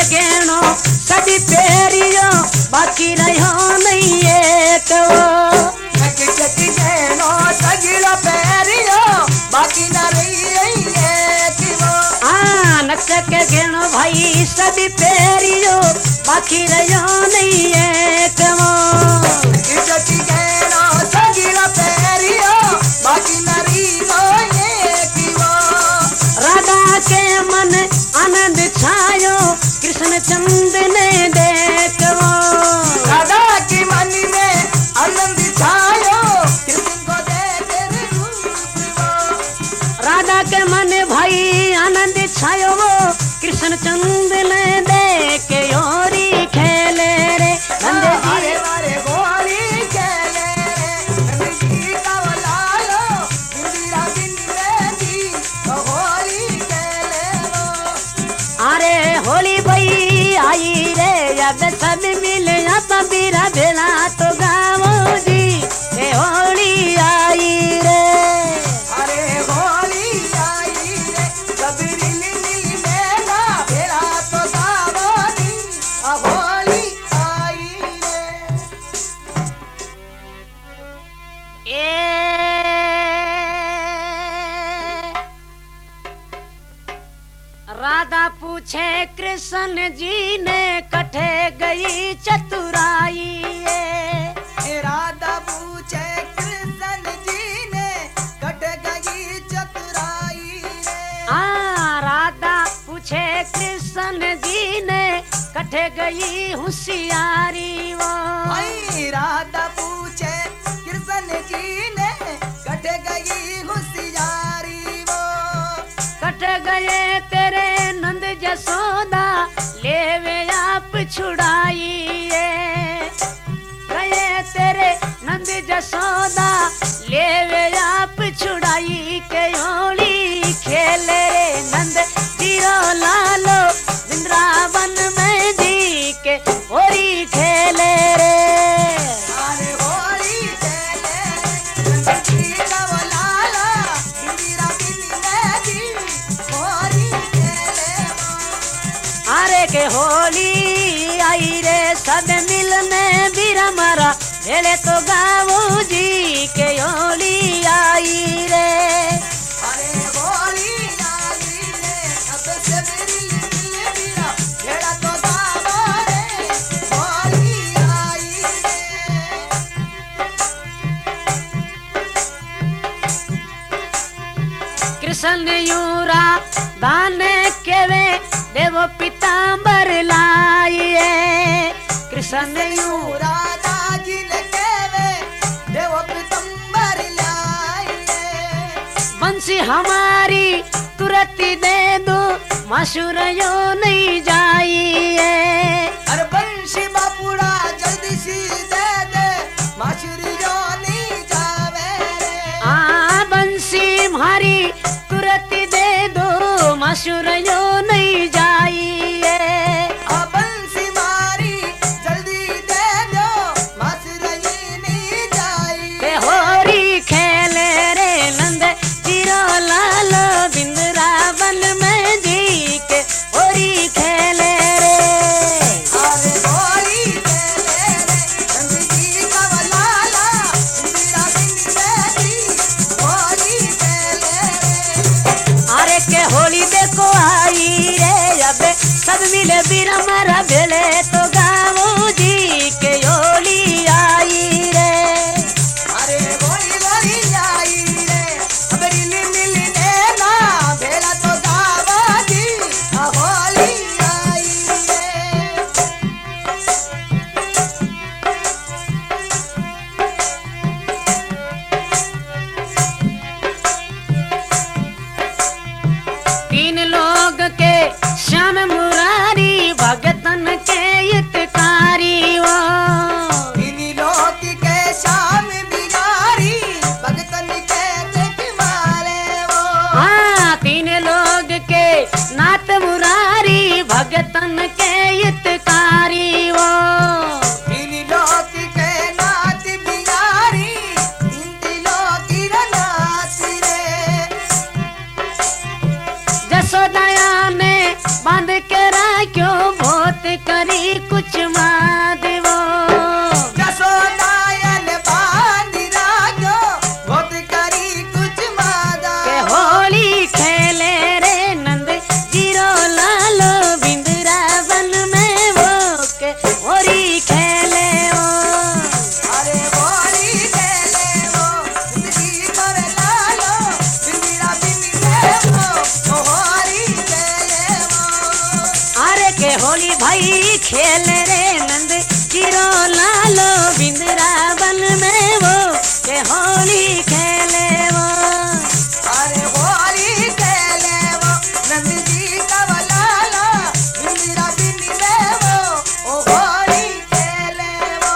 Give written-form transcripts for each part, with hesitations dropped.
गेणो सभी पेरियो बाकी रहो नहीं एक नक चक गेणो सगीला पेरियो बाकी न रही एक नक के गेणो भाई सभी पेरियो बाकी रहो नहीं एक नक चक गेणो सगीला पेरियो बाकी न रही एक राधा के मन आनंद छायो कृष्ण चंद ने देखो राधा के मन में आनंद छायो कृष्ण को देख रूप राधा के मन भाई आनंद छायो वो कृष्ण चंद ने देखे योरी खेले रे नंद जी वारे गोरी खेले रे जी का लालो इंदिरा बिंदे जी गोरी खेले रो अरे होली भाई आई रे अब सब मिले बीरा भेला तो गावो जी ए होली आई रे अरे होली आई रे सबरी नीली मेला भेला तो गावनी होली आई रे राधा पूछे कृष्ण जी ने कठे गई चतुराई राधा पूछे कृष्ण जी ने कट गई चतुराई राधा पूछे कृष्ण जी ने कठे गई होशियारी वो राधा पूछे कृष्ण जी ने कट गई होशियारी वो कट गए तेरे नंद जसोदा लेवे आप छुड़ाई गए तेरे नंद जसोदा लेवे आप छुड़ाई के होली खेले रे नंद जीरो लालो वृंदावन में जी के होली खेले रे अरे होली खेले नंद जी का लाला इंदिरा बिंदे जी होली खेले अरे के होली आई रे सब मिलने बीरा मारा भेले तो गावो जी के होली आई रे अरे होली आई रे अब से मेरी मिल बीरा भेड़ा तो गावो रे होली आई रे कृष्ण यूरा दाने केवे देवो पीतांबर लाइए कृष्ण यू राधा जी ने केवे देव पीतांबर लाए बंसी हमारी तुरंत दे दो मशूर यो नहीं जाइए अरे बंशी बापुड़ा जल्दी सी दे दे माशुरी जो नहीं जावे रे बंसी हमारी तुरंत दे दो मशूर यो नहीं जाइए बंसी मारी जल्दी दे दो माशुरी नहीं जाई होरी खेले रे नंद जीरो लालो बिंद्रावन में जी के होरी खेले रे अरे होली खेले रे नंद जी का लाला इंदिरा बिंदे जी होली खेले रे अरे के होली देखो आई रे अब सब मिले बीरा मारा भेले तो गावो जी के होली आई रे अरे होली होली आई रे अब रिली मिली नेना भेला तो गावा जी होली आई तीन लोग के श्याम मुरारी भगतन के हितकारी वो इन्हीं लोग के शाम बिगारी भगतन के देख मारे वो तीन लोग के नाथ मुरारी भगतन के हितकारी वो इन्हीं लोग के नाथ बिगारी इन्हीं लोग की रनाथ रे जसोदया ने बांध के राख्यो भो भाई खेल रे नंद जीरो लालो बिंद्रावन में वो के होली खेले वो। अरे होली खेले वो नंद जी का लाला बिंदिरा बिनी में वो ओ होली खेले वो।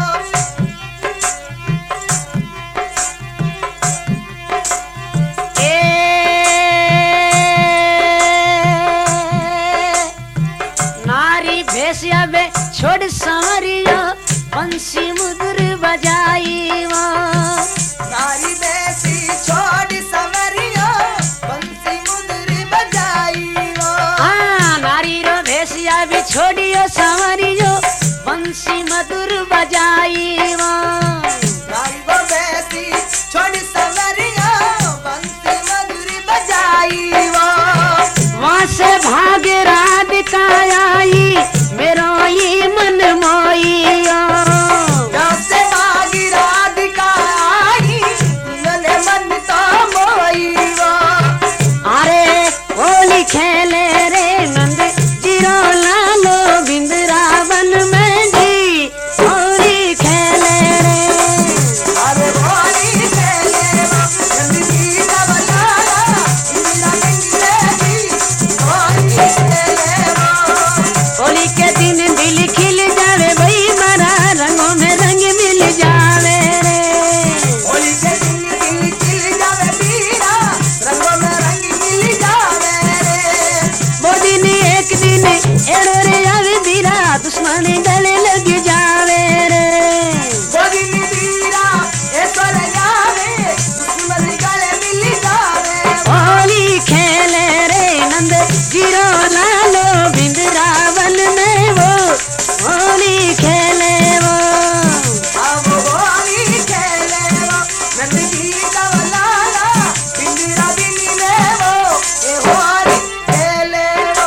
नारी भेसिया बे छोड़ सारियो बंसी मुदुर बजाई वो। नारी बेसी छोड़ सवरियो बंसी मुदरी बजाई वो। हाँ नारी रो भेसिया भी छोड़ियो सावरियो बंसी मधुर बजाई वो। नारी वो बेसी छोड़ सवरियो बंसी मधुरी बजाई वो। वहाँ से भाग राधिका आई मेरो ये मन मोइयो। जैसे भागी राधिका आई नले मन तो मोई वो। अरे होली खेले रे नंद जीरो लालो बिंद्रावन में जी होली खेले रे। अरे होली खेले वो नंदी का लाला बिंदिरा बिनी होली खेले वो। होली के दिन दिल खिल जावे भाई मारा रंगों में रंग मिल जावे रे। होली के दिन दिल खिल जावे बीरा रंगों में रंग मिल जावे रे। वो दिन एक दिन एड़ो रे आवे बीरा दुश्मन गले लग जावे रे। वो दिन बीरा ऐश्वर जावे दुश्मन गले मिल जावे। होली खेले रे नंद जीरो लालो बिंद्रावन में वो होली खेले वो। अब होली खेले वो नंद जी का लाला बिंदिरा बिनी में वो ये होली खेले वो।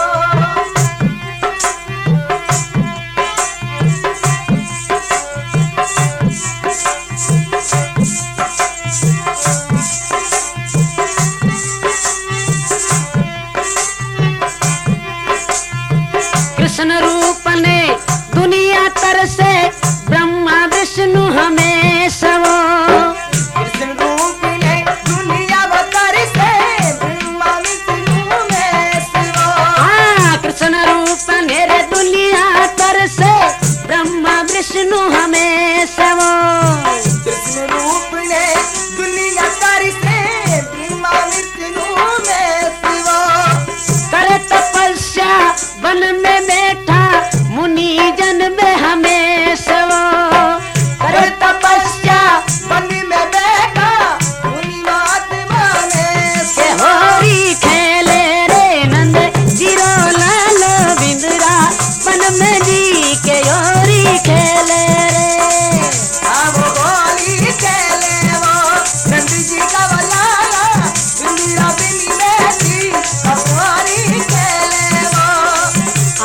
कृष्ण रूप ने दुनिया तरसे ब्रह्मा विष्णु हमें सबो। कृष्ण रूप ने दुनिया बकर से ब्रह्मा विष्णु में शिवो। हाँ कृष्ण रूप ने रे दुनिया तरसे ब्रह्मा विष्णु हमें सबो। कृष्ण रूप ने दुनिया कर से ब्रह्मा विष्णु में शिवो। कर तपस्या वन में बैठा मुनि जन में हमें सबो। कर कर तपस्या वन में बैठा मुनि महात्मा में के शिवो। होली खेले रे नंद जीरो लालो बिंद्रा वन में जी के होली खेले रे। अब होली खेले वो नंद जी का लाला बिंदिरा बिनी में जी अब होली खेले वो।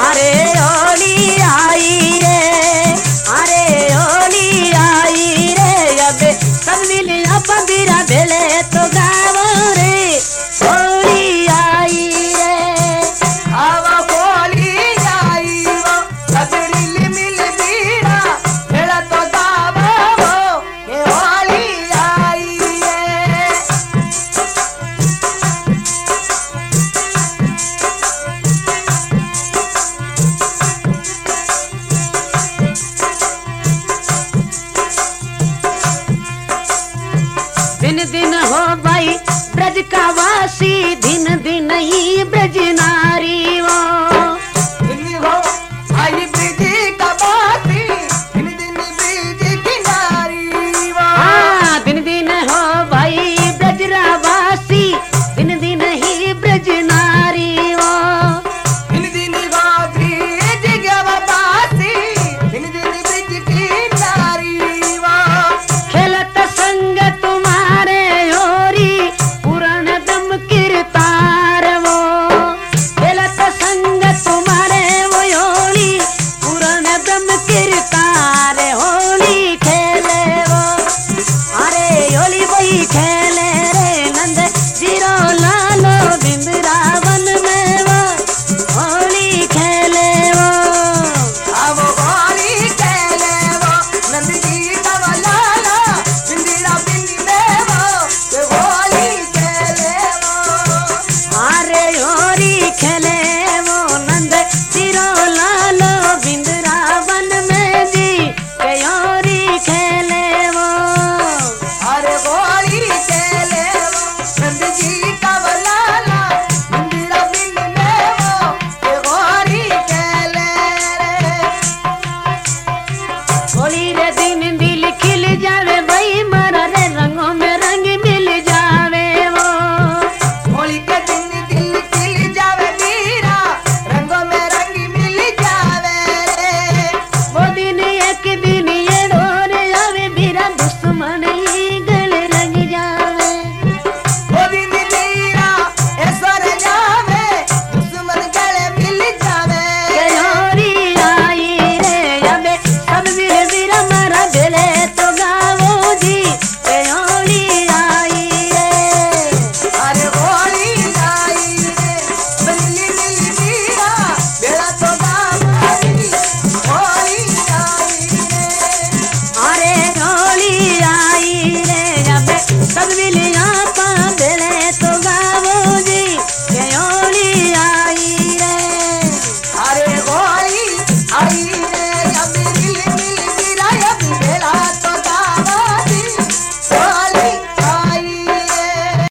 रे